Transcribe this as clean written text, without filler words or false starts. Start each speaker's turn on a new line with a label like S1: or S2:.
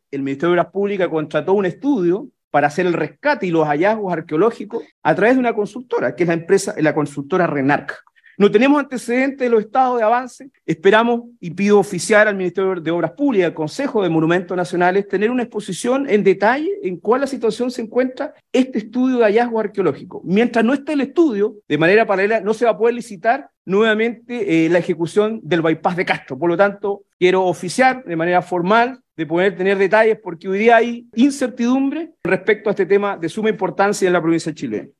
S1: el Ministerio de Obras Públicas contrató un estudio para hacer el rescate y los hallazgos arqueológicos a través de una consultora, que es la consultora RENARC. No tenemos antecedentes de los estados de avance, esperamos y pido oficiar al Ministerio de Obras Públicas, al Consejo de Monumentos Nacionales, tener una exposición en detalle en cuál la situación se encuentra este estudio de hallazgo arqueológico. Mientras no esté el estudio, de manera paralela, no se va a poder licitar nuevamente la ejecución del bypass de Castro. Por lo tanto, quiero oficiar de manera formal de poder tener detalles porque hoy día hay incertidumbre respecto a este tema de suma importancia en la provincia de Chile.